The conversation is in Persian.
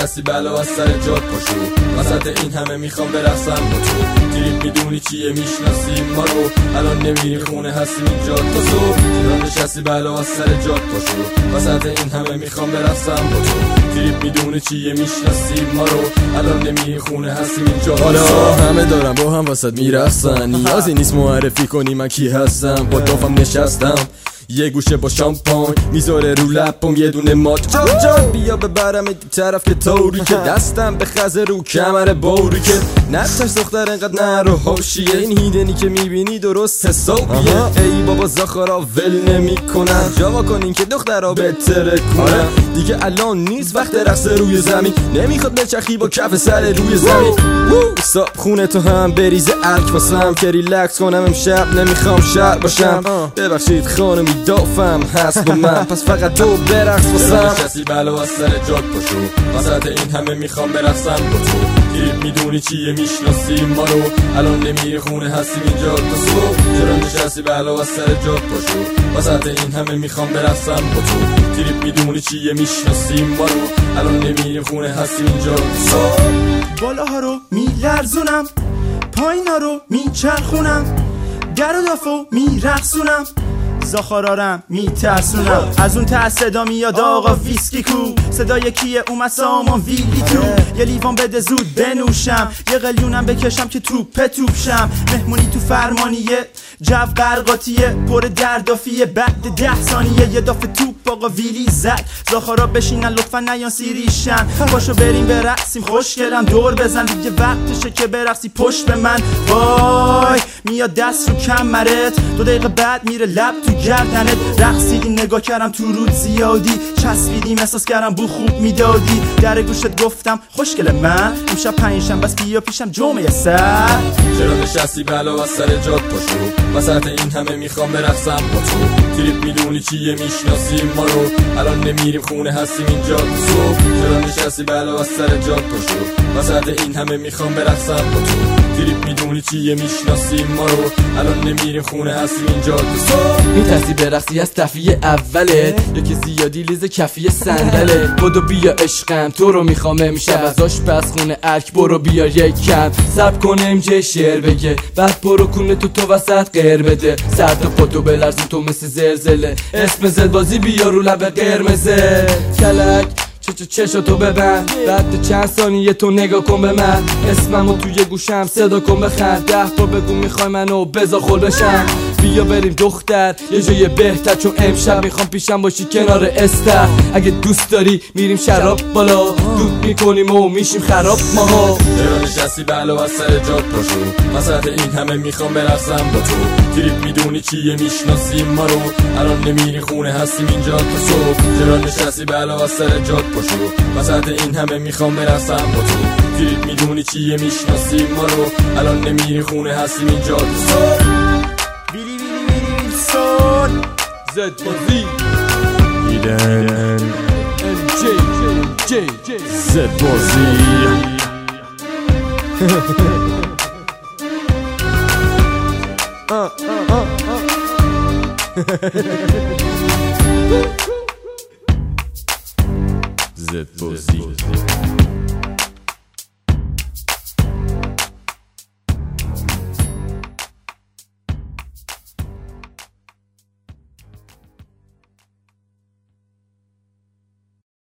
نشستی بلا از سر جات پاشو، وسط این همه میخوام برقصم با تو. تریپ میدونی چیه میشناسی ما رو، الان نمیری خونه هستیم اینجا تا صبح. چرا نشستی بلا از سر جات پاشو، وسط این همه میخوام برقصم با تو. تریپ میدونی چیه میشناسی ما رو، الان نمیری خونه هستیم اینجا. حالا همه دارم با هم وسط میرقصن، نیازی نیست معرفی کنی من کی هستم. با دافم نشستم یه گوشه با شامپاین، میذاره رو لپم یه دونه مات. جان بیا ببرم این طرف که طوری که دستم به خزه رو کمر بوری که نتش دختر انقدر نرو حاشیه. این هیدنی که میبینی درست حسابیه. ای بابا زاخارا ول نمی کنن، جوا کنین که دخترها بهتره کنن. دیگه الان نیست وقت رقص روی زمین، نمیخواد بچخی با کف سر روی زمین. صاحب خونه تو هم بریزه ارک واسم که ریلکس کنم امشب، نمیخوام شر باشم. ببخشید خانمی دافم هست با من، پس فقط تو برقص واسم. نشستی بلا از سر جات پاشو، وسط این همه میخوام برقصم با تو. تریپ میدونی چیه میشناسی ما رو، الان نمیری خونه هستیم اینجا تا صبح. چرا نشستی بلا از سر جات پاشو، وسط این همه میخوام برقصم با تو. تریپ میدونی چیه میشناسی ما رو، الان نمیری خونه هستیم اینجا تا صبح. بالاها رو میلرزونم، پایینا رو میچرخونم، در و دافو میرقصونم، زاخارارم میترسونم. از اون ته صدا میاد آقا ویسکی کو، صدای کیه اومد سامان ویلی تو. یه لیوان بده زود بنوشم، یه قلیونم بکشم که توپ شم. مهمونی تو فرمانیه، جو قرقاتیه، پر دردافیه. بعد 10 ثانیه یه دافه توپ آقا ویلی زد. زاخارا بشینن لطفا نیان سیریشن، پاشو بریم برقصیم خوشگلم دور بزن. دیگه وقتشه که برقصی پشت به من. وای میاد دست رو کمرت، 2 دقیقه بعد میره لب تو گردنت. رقصیدیم نگاه کردم تو رود زیادی، چسبیدیم احساس کردم بو خوب میدادی. در گوشت گفتم خوشگل من امشب پنجشنبه بس بیا پیشم جمعه سر. چرا نشستی بلا از سر جات پاشو، وسط این همه میخوام برقصم با تو. تریپ میدونی چیه میشناسی ما رو، الان نمیریم خونه هستیم اینجا تا صبح. چرا نشستی بلا از سر جات پاشو، وسط این همه میخوام برقصم با تو. تریپ میدونی چیه میشناسی ما رو، الان نمیریم خونه هستیم اینجا تا صبح. میترسی برقصی از تفیه اوله، یکی زیادی لیز کفی صندله. بدو بیا عشقم تو رو میخوام امشب، از آشپزخونه ارک برو بیا یک کم. صبر کن امجه شعر بگه، بعد برو کونه تو وسط غیر بده. سر تا پاتو بلرزی تو مثل زلزله، اسم زلبازی بیا رو لب قرمزه. کلک چشاتو ببند، بعد چند ثانیه تو نگاه کن به من. اسممو توی گوشم صدا کن بخند، 10 بار بگو میخوای منو بذار خل بشم. بیا بریم دختر یه جای بهتر، چون امشب میخوام پیشم باشی کنار استر. اگه دوست داری میریم شراب بالا، دود میکنیم و میشیم خراب ماها. چرا نشستی بلا از سر جات پاشو، وسط این همه میخوام برقصم با تو. تریپ میدونی چیه میشناسی ما رو، الان نمیری خونه هستیم اینجا تا صبح. چرا نشستی بلا از سر جات پاشو، وسط این همه میخوام برقصم با تو. تریپ میدونی چیه میشناسی ما رو، الان نمیری خونه هستیم اینجا تا صبح. ویلی سون زد بازی هیدن جی زد بازی. زد بازی.